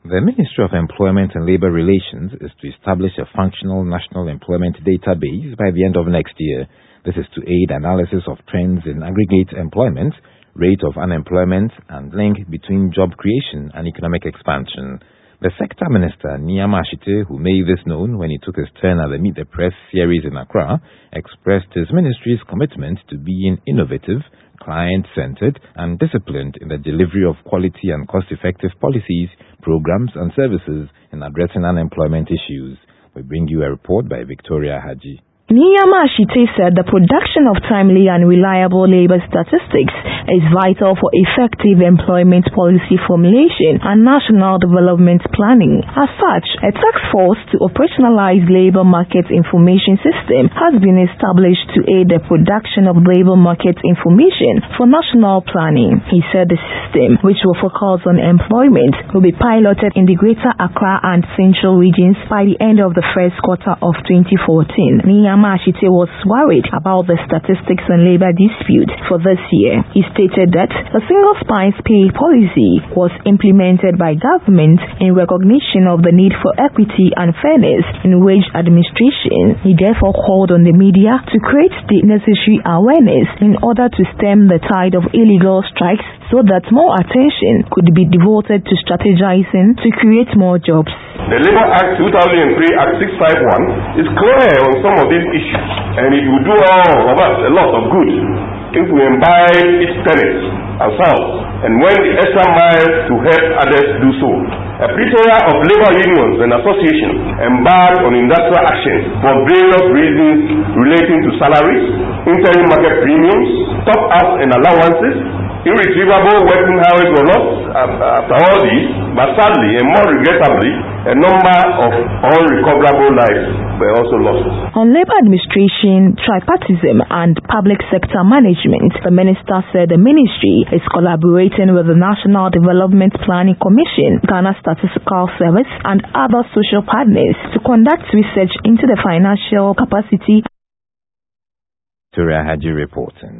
The Ministry of Employment and Labour Relations is to establish a functional national employment database by the end of next year. This is to aid analysis of trends in aggregate employment, rate of unemployment, and link between job creation and economic expansion. The Sector Minister, Nneɛma Ahyetey, who made this known when he took his turn at the Meet the Press series in Accra, expressed his ministry's commitment to being innovative, client-centered, and disciplined in the delivery of quality and cost-effective policies, programs, and services in addressing unemployment issues. We bring you a report by Victoria Haji. Nneɛma Ahyetey said the production of timely and reliable labor statistics is vital for effective employment policy formulation and national development planning. As such, a task force to operationalize labor market information system has been established to aid the production of labor market information for national planning. He said the system, which will focus on employment, will be piloted in the Greater Accra and Central regions by the end of the first quarter of 2014. Nneɛma Ahyetey was worried about the statistics on labor dispute for this year. He stated that the single spice pay policy was implemented by government in recognition of the need for equity and fairness in wage administration. He therefore called on the media to create the necessary awareness in order to stem the tide of illegal strikes so that more attention could be devoted to strategizing to create more jobs. The Labour Act 2003 Act 651 is clear on some of these issues, and it will do all of us a lot of good if we imbibe its tenets ourselves and went the extra mile to help others do so. A plethora of labor unions and associations embarked on industrial action for various reasons relating to salaries, interim market premiums, top-ups and allowances. Irretrievable working hours were lost after all this, but sadly and more regrettably, a number of unrecoverable lives were also lost. On labor administration, tripartism and public sector management, the minister said the ministry is collaborating with the National Development Planning Commission, Ghana Statistical Service, and other social partners to conduct research into the financial capacity. Victoria Haji reporting.